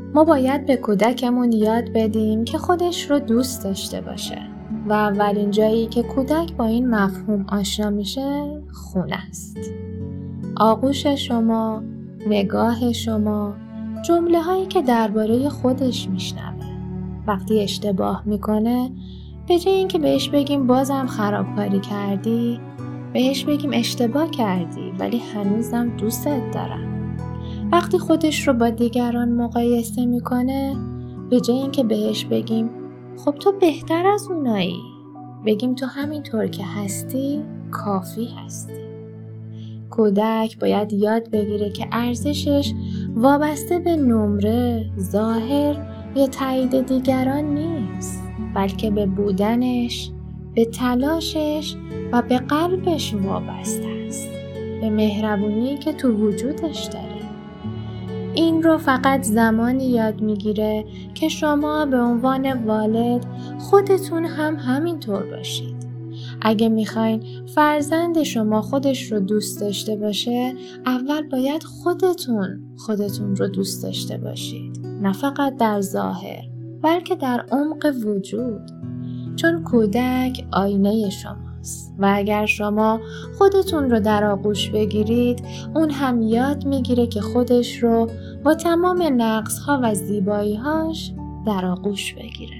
ما باید به کودکمون یاد بدیم که خودش رو دوست داشته باشه و اولین جایی که کودک با این مفهوم آشنا میشه خونه است. آغوش شما، نگاه شما، جمله هایی که درباره خودش میشنوه. وقتی اشتباه میکنه، به جای اینکه بهش بگیم بازم خرابکاری کردی، بهش بگیم اشتباه کردی ولی هنوزم دوستت دارم. وقتی خودش رو با دیگران مقایسه میکنه، به جای اینکه بهش بگیم خب تو بهتر از اونایی، بگیم تو همینطور که هستی کافی هستی. کودک باید یاد بگیره که ارزشش وابسته به نمره، ظاهر یا تایید دیگران نیست، بلکه به بودنش، به تلاشش و به قلبش وابسته است، به مهربونی که تو وجودش داره. این رو فقط زمانی یاد میگیره که شما به عنوان والد خودتون هم همینطور باشید. اگه میخواین فرزند شما خودش رو دوست داشته باشه، اول باید خودتون رو دوست داشته باشید. نه فقط در ظاهر، بلکه در عمق وجود. چون کودک آینه شماست و اگر شما خودتون رو در آغوش بگیرید، اون هم یاد میگیره که خودش رو با تمام نقص‌ها و زیبایی‌هاش در آغوش بگیره.